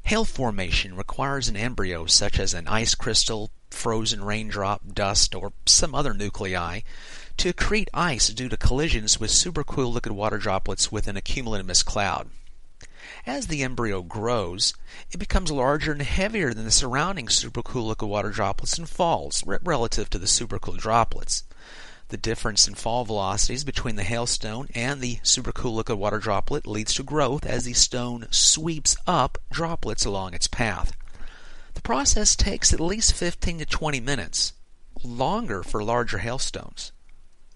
Hail formation requires an embryo such as an ice crystal, frozen raindrop, dust, or some other nuclei to accrete ice due to collisions with supercooled liquid water droplets within a cumulonimbus cloud. As the embryo grows, it becomes larger and heavier than the surrounding supercooled liquid water droplets and falls relative to the supercooled droplets. The difference in fall velocities between the hailstone and the supercooled liquid water droplet leads to growth as the stone sweeps up droplets along its path. The process takes at least 15 to 20 minutes, longer for larger hailstones.